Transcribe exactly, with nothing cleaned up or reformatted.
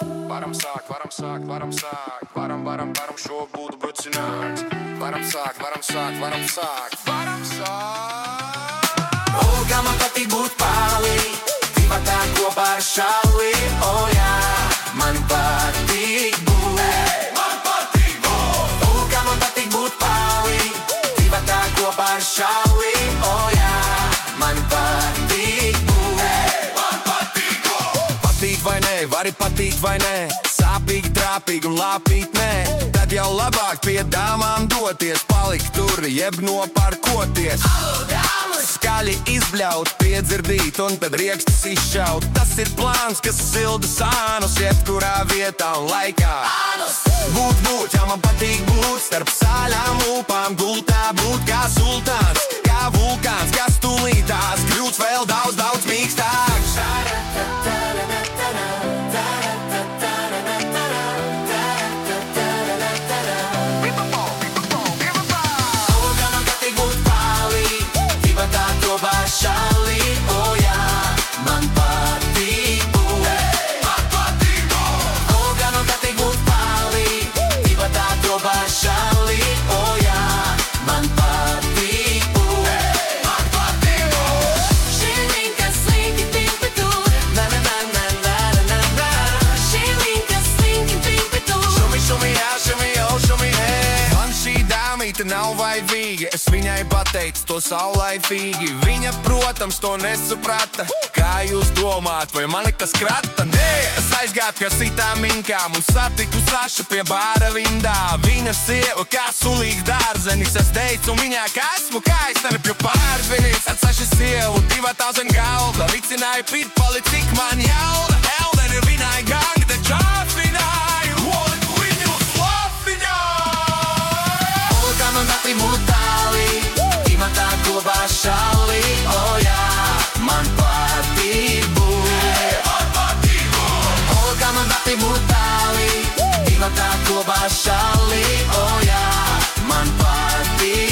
Varam sākt, varam sākt, varam sākt, varam, varam, varam šo būdu brucināt. Varam sākt, varam sākt, varam sākt, varam sākt. O, kā man patīk būt pārlī, divatā kopā ar Šalli. O, jā, man patīk būt, Ei, man patīk būt. O, kā man patīk būt pārlī, divatā kopā ar Šalli. O, jā, man patīk būt, Ei, man patīk būt. Patīk vai nē, vari patikt vai nē, sāpīgi, trāpīgi un lāpīt nē. Tad jau labāk pie dāmām doties, palikt tur, jeb noparkoties. Skaļi izbļaut, piedzirdīt un tad riekstus izšaut. Tas ir plāns, kas silda sānus jebkurā vietā un laikā. Būt, būt, jā man patīk būt, starp sāļām lūpām gultā būt kā sultāns, kā vulkāns, kas tūlītās kļūst vēl daudz, daudz mīkstāks. Šalli, o jā, man patīk būt, Ei, man patīk būt. O, kā man patīk būt pārlī, divatā kopā ar Šalli. O jā, man patīk būt, Ei, man patīk būt. Šī linka slinki timpi tu, na na na na na na na na. Šī linka slinki timpi tu, šumi, šumi, jā, šumi, jau, šumi, hē. Man šī dāmīte nav vaivīga, es viņai pateicu to saulaifīgi. Viņa, protams, to nesaprata. Kā jūs domāt, vai mani kas krata? Nē, es aizgāju pie citām minkām un satiku Sašu pie bāra vindā. Viņa sieva kā sulīgs dārzenis, es teicu viņā, ka esmu kā es nerepju pārvinis. Atsaši sievu divatā zem galda, vicināju pīt pali, cik man jauda. Elden ir viņai gangi, te čāfināju, un viņu slāfināju. O, kā man patīk būt tālī, divatā kopā ar Šalli. O jā, man patīk būt, Ei, man patīk būt. O, kā man patīk būt tālī, divatā kopā ar Šalli. O jā, man patīk